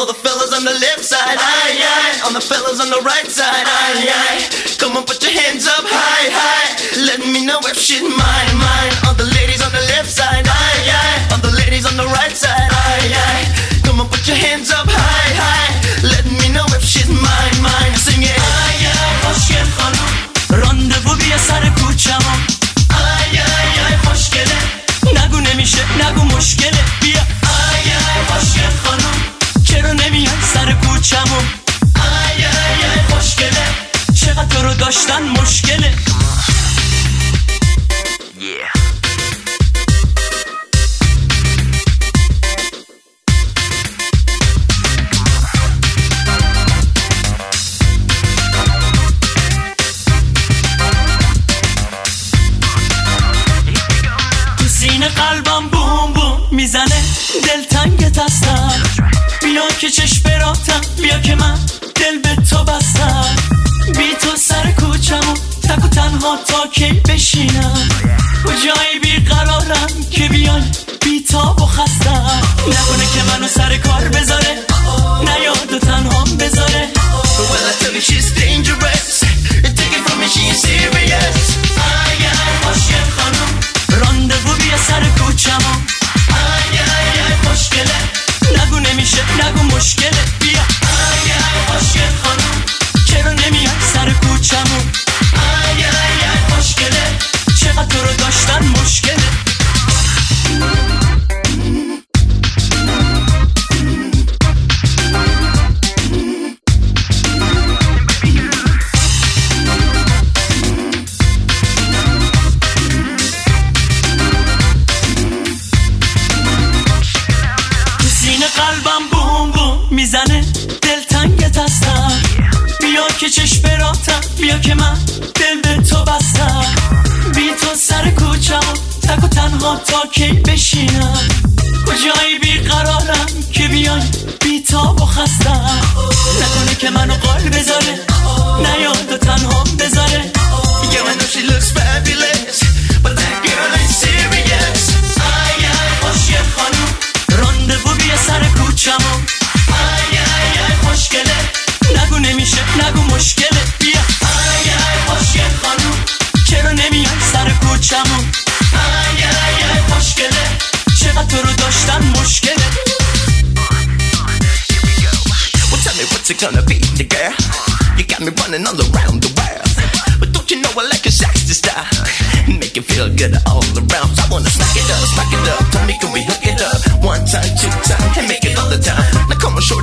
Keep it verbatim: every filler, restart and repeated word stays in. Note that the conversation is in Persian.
All the fellas on the left side, aye, aye. All the fellas on the right side, aye, aye. Come on, put your hands up, high, high. Let me know if shit mine, mine. All the ladies on the left side, aye, aye. All the ladies on the right side, aye, aye. Come on, put your hands up, high, high. Let me know if shit mine, mine. Sing it. Aye, aye, خوشگل خانم. راندوو بیا سر کوچه‌مون. آی آی آی خوشگله. نگو نمیشه نگو مشکله. بیا آی آی خوشگل خانم. چرا نمیای سر کوچه‌مون؟ آی آی آی خوشگله. چقدر تو رو داشتن مشکله. Yeah. قلبم بوم بوم میزنه دلتنگت هستم بیا که چشم براتم بیا که من دل به تو بستم بی تو سر کوچمون تک و تنها تا کی بشینم کجایی بیقرارم که بیای بی تاب و خستم نکنه که منو سر کار بذاره نیاد و تنهام بذاره Well I tell you she's dangerous Take it from me she is serious آی آی خوشگل خانم راندوو بیا سر کوچه‌مون آی آی آی خوشگله نگو نمیشه نگو مشکله بیا آی آی خوشگل خانم چرا نمیای سر کوچه‌مون آی آی آی خوشگله چقدر تو رو داشتن مشکله قلبم بوم بوم میزنه دلتنگت هستم بیا که چشم براتم بیا که من دل به تو بستم بی تو سر کوچه‌مون تک و تنها تا کی بشینم کجایی بیقرارم که بیای بی تاب و خستم نکنه که منو قال بذاره نیاد و تنهام بذاره Yeah I know she looks fabulous But that girl ain't serious آی آی خوشگل خانم راندوو بیا سر کوچه‌مون آی آی آی خوشگله نگو نمیشه نگو مشکله بیا آی آی خوشگل خانم چرا نمیای سر کوچه‌مون آی آی آی خوشگله چقدر تو رو داشتن مشکله Well tell me what's it gonna be the girl You got me running all around the world But don't you know I like your sexy style Make it feel good all around I wanna smack it up, smack it up Tell me can we hook it up One time, two time And make it all the time Now come on show